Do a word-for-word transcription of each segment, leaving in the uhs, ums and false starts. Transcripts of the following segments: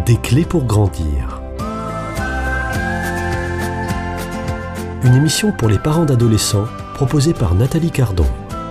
Des clés pour grandir. Une émission pour les parents d'adolescents proposée par Nathalie Cardon.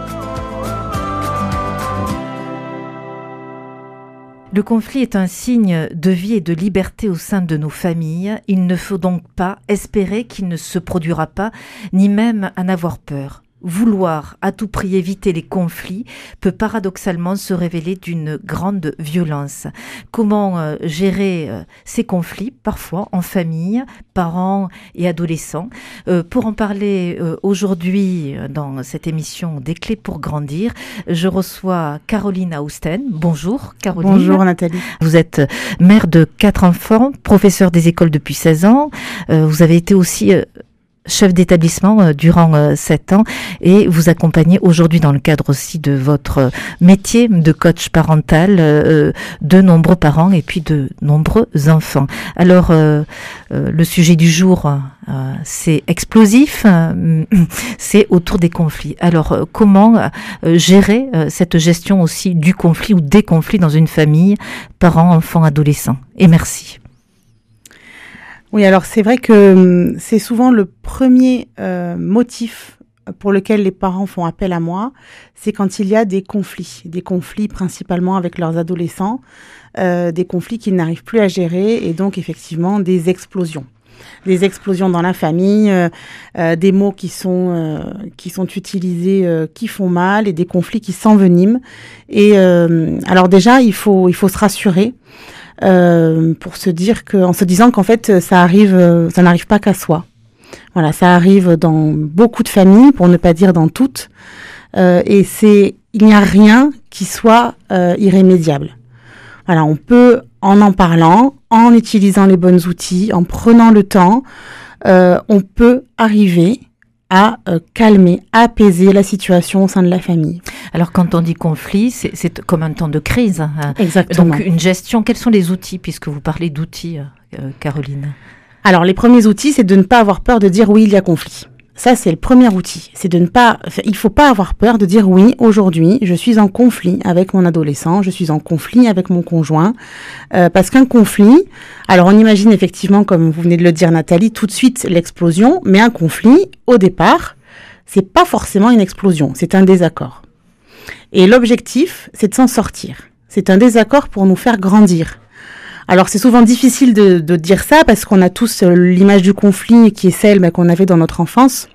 Le conflit est un signe de vie et de liberté au sein de nos familles. Il ne faut donc pas espérer qu'il ne se produira pas, ni même en avoir peur. Vouloir à tout prix éviter les conflits peut paradoxalement se révéler d'une grande violence. Comment euh, gérer euh, ces conflits, parfois en famille, parents et adolescents? euh, Pour en parler euh, aujourd'hui dans cette émission Des clés pour grandir, je reçois Caroline Hausten. Bonjour Caroline. Bonjour Nathalie. Vous êtes mère de quatre enfants, professeure des écoles depuis seize ans. Euh, vous avez été aussi... Euh, chef d'établissement euh, durant euh, sept ans et vous accompagnez aujourd'hui dans le cadre aussi de votre métier de coach parental euh, de nombreux parents et puis de nombreux enfants. Alors euh, euh, le sujet du jour euh, c'est explosif, euh, c'est autour des conflits. Alors euh, comment euh, gérer euh, cette gestion aussi du conflit ou des conflits dans une famille, parents, enfants, adolescents? Et merci. Oui, alors c'est vrai que c'est souvent le premier euh, motif pour lequel les parents font appel à moi, c'est quand il y a des conflits, des conflits principalement avec leurs adolescents, euh, des conflits qu'ils n'arrivent plus à gérer et donc effectivement des explosions. Des explosions dans la famille, euh, euh, des mots qui sont, euh, qui sont utilisés, euh, qui font mal et des conflits qui s'enveniment. Et euh, alors déjà, il faut, il faut se rassurer. Euh, pour se dire que, en se disant qu'en fait ça arrive, euh, ça n'arrive pas qu'à soi. Voilà, ça arrive dans beaucoup de familles, pour ne pas dire dans toutes, euh, et c'est, il n'y a rien qui soit euh, irrémédiable. Voilà, on peut en en parlant, en utilisant les bons outils, en prenant le temps, euh, on peut arriver à euh, calmer, à apaiser la situation au sein de la famille. Alors quand on dit conflit, c'est, c'est comme un temps de crise. Hein. Exactement. Donc une gestion, quels sont les outils, puisque vous parlez d'outils, euh, Caroline? Alors les premiers outils, c'est de ne pas avoir peur de dire oui, il y a conflit. Ça, c'est le premier outil. C'est de ne pas, il faut pas avoir peur de dire oui, aujourd'hui, je suis en conflit avec mon adolescent, je suis en conflit avec mon conjoint, euh, parce qu'un conflit, alors on imagine effectivement, comme vous venez de le dire Nathalie, tout de suite l'explosion, mais un conflit, au départ, c'est pas forcément une explosion, c'est un désaccord. Et l'objectif, c'est de s'en sortir. C'est un désaccord pour nous faire grandir. Alors c'est souvent difficile de, de dire ça parce qu'on a tous l'image du conflit qui est celle bah, qu'on avait dans notre enfance.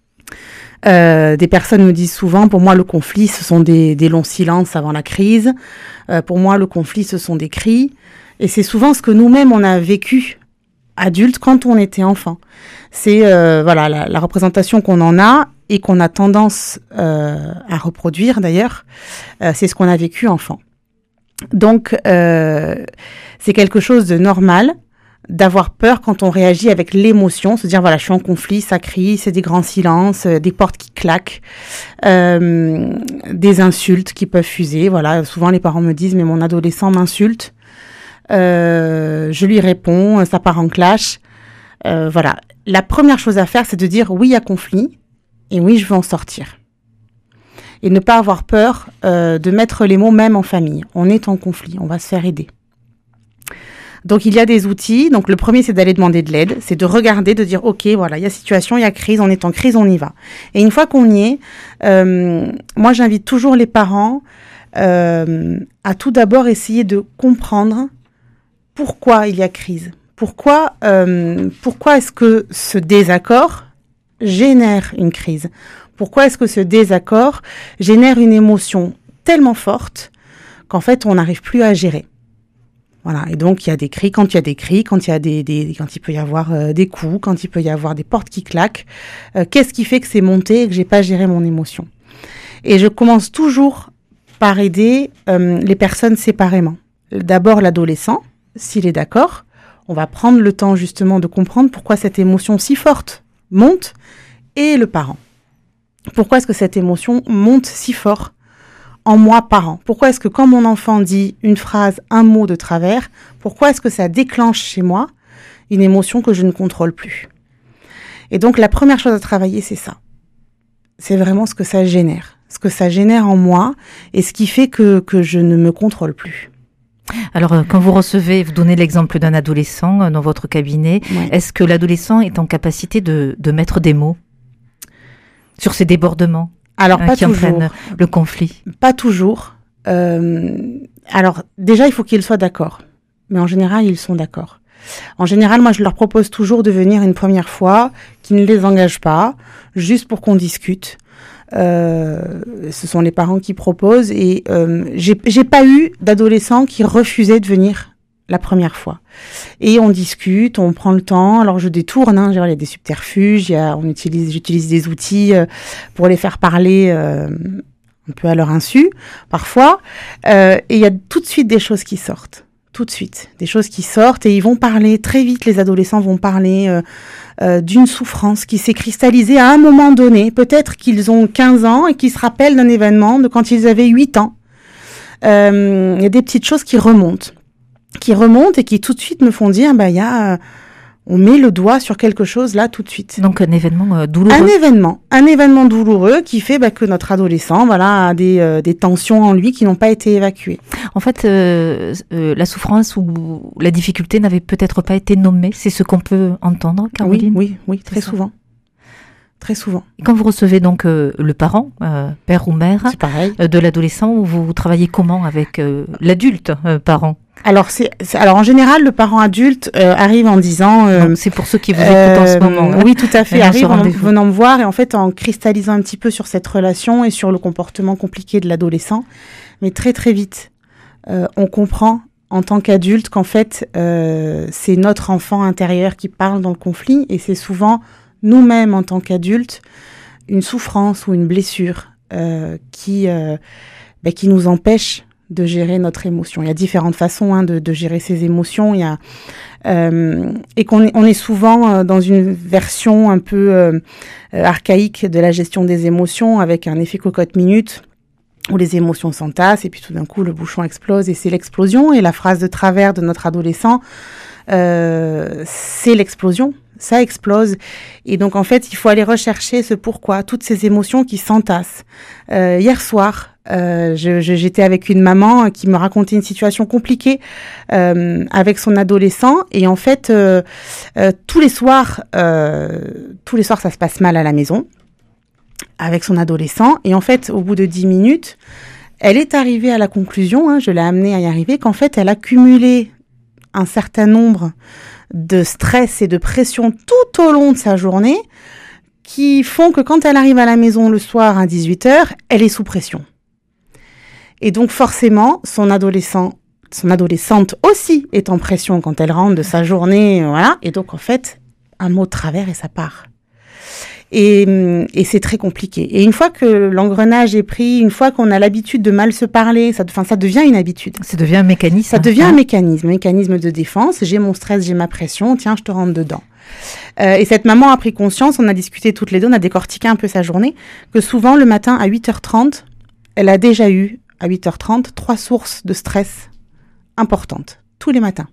Euh, des personnes nous disent souvent, pour moi le conflit ce sont des, des longs silences avant la crise. Euh, pour moi le conflit ce sont des cris. Et c'est souvent ce que nous-mêmes on a vécu adultes quand on était enfant. C'est euh, voilà la, la représentation qu'on en a et qu'on a tendance euh, à reproduire d'ailleurs. Euh, c'est ce qu'on a vécu enfant. Donc, euh, c'est quelque chose de normal d'avoir peur quand on réagit avec l'émotion, se dire, voilà, je suis en conflit, ça crie, c'est des grands silences, euh, des portes qui claquent, euh, des insultes qui peuvent fuser. Voilà, souvent les parents me disent, mais mon adolescent m'insulte, euh, je lui réponds, ça part en clash. Euh, voilà, la première chose à faire, c'est de dire, oui, il y a conflit, et oui, je veux en sortir. Et ne pas avoir peur euh, de mettre les mots même en famille. On est en conflit, on va se faire aider. Donc il y a des outils. Donc le premier, c'est d'aller demander de l'aide, c'est de regarder, de dire ok, voilà, il y a situation, il y a crise, on est en crise, on y va. Et une fois qu'on y est, euh, moi j'invite toujours les parents euh, à tout d'abord essayer de comprendre pourquoi il y a crise. Pourquoi, euh, pourquoi est-ce que ce désaccord génère une crise? Pourquoi est-ce que ce désaccord génère une émotion tellement forte qu'en fait, on n'arrive plus à gérer? Voilà. Et donc, il y a des cris, quand il y a des cris, quand il y a des, des quand il peut y avoir euh, des coups, quand il peut y avoir des portes qui claquent. Euh, qu'est-ce qui fait que c'est monté et que j'ai pas géré mon émotion? Et je commence toujours par aider euh, les personnes séparément. D'abord, l'adolescent, s'il est d'accord. On va prendre le temps, justement, de comprendre pourquoi cette émotion si forte monte, et le parent. Pourquoi est-ce que cette émotion monte si fort en moi, parent? Pourquoi est-ce que quand mon enfant dit une phrase, un mot de travers, pourquoi est-ce que ça déclenche chez moi une émotion que je ne contrôle plus? Et donc, la première chose à travailler, c'est ça. C'est vraiment ce que ça génère. Ce que ça génère en moi et ce qui fait que, que je ne me contrôle plus. Alors, euh, quand vous recevez, vous donnez l'exemple d'un adolescent euh, dans votre cabinet, Ouais. est-ce que l'adolescent est en capacité de, de mettre des mots sur ces débordements Alors, euh, pas qui toujours. entraînent le conflit? Pas toujours. Euh, alors, déjà, il faut qu'ils soient d'accord. Mais en général, ils sont d'accord. En général, moi, je leur propose toujours de venir une première fois, qui ne les engage pas, juste pour qu'on discute. Euh, ce sont les parents qui proposent et euh, j'ai, j'ai pas eu d'adolescents qui refusaient de venir la première fois. Et on discute, on prend le temps. Alors je détourne, hein, il y a des subterfuges, il y a, on utilise, j'utilise des outils euh, pour les faire parler euh, un peu à leur insu, parfois. Euh, et il y a tout de suite des choses qui sortent. Tout de suite, des choses qui sortent et ils vont parler, très vite les adolescents vont parler euh, euh, d'une souffrance qui s'est cristallisée à un moment donné. Peut-être qu'ils ont quinze ans et qu'ils se rappellent d'un événement de quand ils avaient huit ans. Euh, il y a des petites choses qui remontent, qui remontent et qui tout de suite me font dire, bah, il y a, euh, on met le doigt sur quelque chose là tout de suite. Donc un événement euh, douloureux. Un événement, un événement douloureux qui fait bah, que notre adolescent, voilà, a des, euh, des tensions en lui qui n'ont pas été évacuées. En fait, euh, euh, la souffrance ou la difficulté n'avait peut-être pas été nommée. C'est ce qu'on peut entendre, Caroline? Oui, oui, oui, très C'est ça. souvent. Très souvent. Et quand vous recevez donc euh, le parent, euh, père ou mère, C'est pareil. euh, de l'adolescent, vous, vous travaillez comment avec euh, l'adulte euh, parent? Alors, c'est, c'est- alors, en général, le parent adulte euh, arrive en disant... euh, Donc, c'est pour ceux qui vous écoutent en ce Euh, moment. hein. Oui, tout à fait. Venant Arrive sur en rendez-vous. venant me voir et en fait en cristallisant un petit peu sur cette relation et sur le comportement compliqué de l'adolescent. Mais très très vite, euh, on comprend en tant qu'adulte qu'en fait euh, c'est notre enfant intérieur qui parle dans le conflit et c'est souvent nous-mêmes en tant qu'adultes une souffrance ou une blessure euh, qui euh, bah, qui nous empêche de gérer notre émotion. Il y a différentes façons hein, de, de gérer ses émotions. Il y a euh, et qu'on est, on est souvent euh, dans une version un peu euh, euh, archaïque de la gestion des émotions avec un effet cocotte-minute où les émotions s'entassent et puis tout d'un coup le bouchon explose et c'est l'explosion. Et la phrase de travers de notre adolescent, euh, c'est l'explosion. Ça explose. Et donc, en fait, il faut aller rechercher ce pourquoi, toutes ces émotions qui s'entassent. Euh, hier soir, euh, je, je, j'étais avec une maman qui me racontait une situation compliquée euh, avec son adolescent. Et en fait, euh, euh, tous les soirs, euh, tous les soirs, ça se passe mal à la maison avec son adolescent. Et en fait, au bout de dix minutes, elle est arrivée à la conclusion, hein, je l'ai amenée à y arriver, qu'en fait, elle a cumulé un certain nombre de stress et de pression tout au long de sa journée qui font que quand elle arrive à la maison le soir à dix-huit heures, elle est sous pression. Et donc forcément, son adolescent, son adolescente aussi est en pression quand elle rentre de sa journée, voilà. Et donc en fait, un mot de travers et ça part. Et, et c'est très compliqué. Et une fois que l'engrenage est pris, une fois qu'on a l'habitude de mal se parler, ça, enfin, ça devient une habitude. Ça devient un mécanisme. Ça devient hein. un mécanisme, un mécanisme de défense. J'ai mon stress, j'ai ma pression, tiens, je te rentre dedans. Euh, et cette maman a pris conscience, on a discuté toutes les deux, on a décortiqué un peu sa journée, que souvent le matin à huit heures trente, elle a déjà eu, à huit heures trente, trois sources de stress importantes, tous les matins.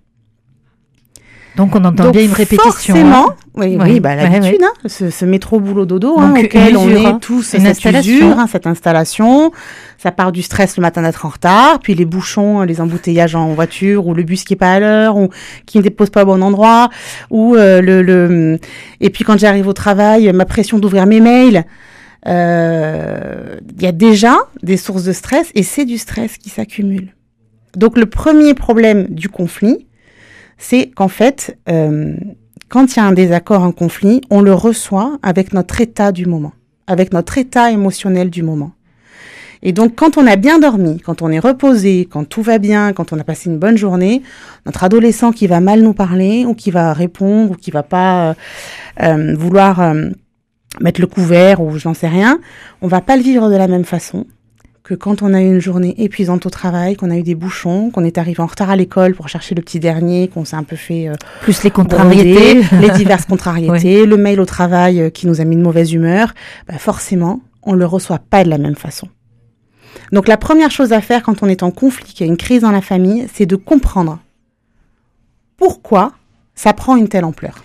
Donc on entend Donc, bien une répétition. Forcément, hein. oui, Oui, oui, bah, ouais, l'habitude, hein, ce, ce métro boulot dodo, hein, Donc, auquel une on usure, est hein. tous, Une cette installation. usure, hein, cette installation. Ça part du stress le matin d'être en retard, puis les bouchons, les embouteillages en voiture, ou le bus qui est pas à l'heure, ou qui ne dépose pas au bon endroit, ou euh, le, le, et puis quand j'arrive au travail, ma pression d'ouvrir mes mails. Il euh, y a déjà des sources de stress, et c'est du stress qui s'accumule. Donc le premier problème du conflit, c'est qu'en fait, euh, quand il y a un désaccord, un conflit, on le reçoit avec notre état du moment, avec notre état émotionnel du moment. Et donc, quand on a bien dormi, quand on est reposé, quand tout va bien, quand on a passé une bonne journée, notre adolescent qui va mal nous parler, ou qui va répondre, ou qui va pas euh, euh, vouloir euh, mettre le couvert, ou j'en sais rien, on va pas le vivre de la même façon que quand on a eu une journée épuisante au travail, qu'on a eu des bouchons, qu'on est arrivé en retard à l'école pour chercher le petit dernier, qu'on s'est un peu fait... Euh, Plus les contrariétés. gronder, les diverses contrariétés, oui. Le mail au travail euh, qui nous a mis de mauvaise humeur, bah forcément, on le reçoit pas de la même façon. Donc la première chose à faire quand on est en conflit, qu'il y a une crise dans la famille, c'est de comprendre pourquoi ça prend une telle ampleur.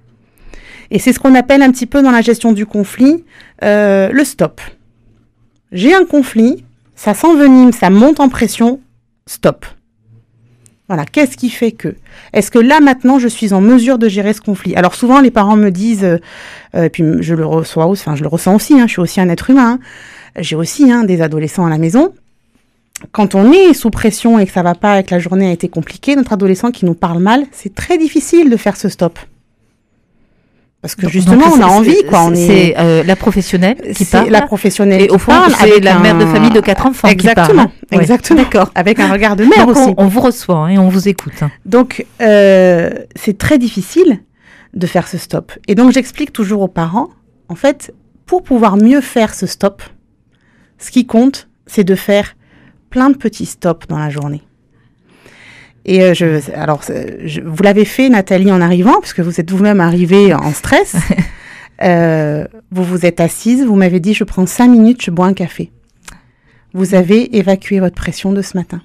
Et c'est ce qu'on appelle un petit peu dans la gestion du conflit, euh, le stop. J'ai un conflit, ça s'envenime, ça monte en pression, stop. Voilà, qu'est-ce qui fait que? Est-ce que là, maintenant, je suis en mesure de gérer ce conflit? Alors souvent, les parents me disent, euh, euh, et puis je le reçois, enfin, je le ressens aussi, hein, je suis aussi un être humain, hein, j'ai aussi hein, des adolescents à la maison. Quand on est sous pression et que ça va pas, et que la journée a été compliquée, notre adolescent qui nous parle mal, c'est très difficile de faire ce stop. Parce que donc, justement, donc, on a envie, quoi. On est... C'est euh, la professionnelle qui c'est parle. la professionnelle et qui au fond, parle. c'est avec la un... mère de famille de quatre enfants exactement, qui parle. Hein. Exactement, ouais. D'accord. Avec un regard de mère donc aussi. On, on vous reçoit hein, et on vous écoute. Hein. Donc, euh, c'est très difficile de faire ce stop. Et donc, j'explique toujours aux parents, en fait, pour pouvoir mieux faire ce stop, ce qui compte, c'est de faire plein de petits stops dans la journée. Et euh, je, alors, je, vous l'avez fait, Nathalie, en arrivant, puisque vous êtes vous-même arrivée en stress. euh, vous vous êtes assise, vous m'avez dit, je prends cinq minutes, je bois un café. Vous avez évacué votre pression de ce matin.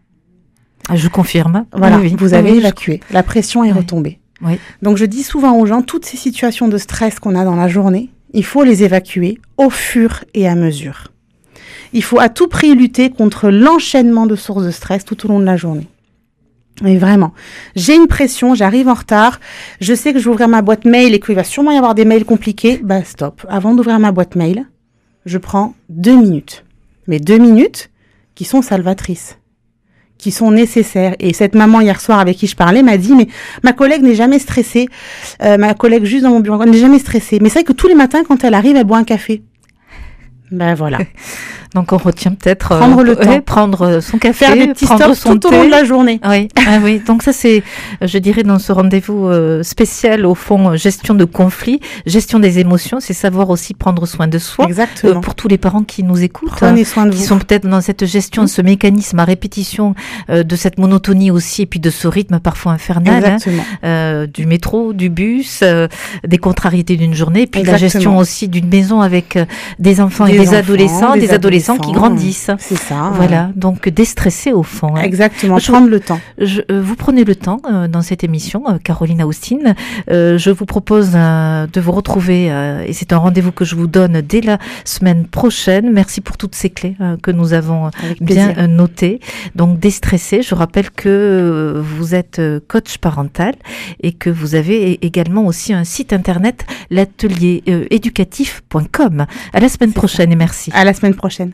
Je confirme. Voilà, oui, oui. vous avez oui, évacué. Je... La pression est oui. retombée. Oui. Donc, je dis souvent aux gens, toutes ces situations de stress qu'on a dans la journée, il faut les évacuer au fur et à mesure. Il faut à tout prix lutter contre l'enchaînement de sources de stress tout au long de la journée. Mais vraiment, j'ai une pression, j'arrive en retard, je sais que je vais ouvrir ma boîte mail et qu'il va sûrement y avoir des mails compliqués. Bah stop, avant d'ouvrir ma boîte mail, je prends deux minutes. Mais deux minutes qui sont salvatrices, qui sont nécessaires. Et cette maman hier soir avec qui je parlais m'a dit, mais ma collègue n'est jamais stressée, euh, ma collègue juste dans mon bureau n'est jamais stressée. Mais c'est vrai que tous les matins quand elle arrive, elle boit un café. Ben voilà. Donc on retient peut-être prendre euh, le temps, ouais, prendre son café, faire des petits prendre stops son tout thé. au long de la journée. Oui, ah oui. Donc ça c'est, je dirais dans ce rendez-vous euh, spécial au fond gestion de conflits, gestion des émotions, c'est savoir aussi prendre soin de soi. Exactement. Euh, pour tous les parents qui nous écoutent, prenez soin de qui vous. sont peut-être dans cette gestion, mmh. ce mécanisme à répétition euh, de cette monotonie aussi, et puis de ce rythme parfois infernal, Exactement. Hein, euh, du métro, du bus, euh, des contrariétés d'une journée, et puis Exactement. la gestion aussi d'une maison avec euh, des enfants des et des enfants, adolescents, des, des adolescents qui grandissent. C'est ça. Voilà, ouais. Donc déstresser au fond. Hein. Exactement, je, prendre le temps. Je, euh, vous prenez le temps euh, dans cette émission, euh, Caroline Aoustine. Euh, je vous propose euh, de vous retrouver, euh, et c'est un rendez-vous que je vous donne dès la semaine prochaine. Merci pour toutes ces clés euh, que nous avons Avec bien euh, notées. Donc déstresser, je rappelle que euh, vous êtes euh, coach parental et que vous avez également aussi un site internet, l'atelier euh, éducatif point com. À la semaine c'est prochaine ça. Et merci. À la semaine prochaine.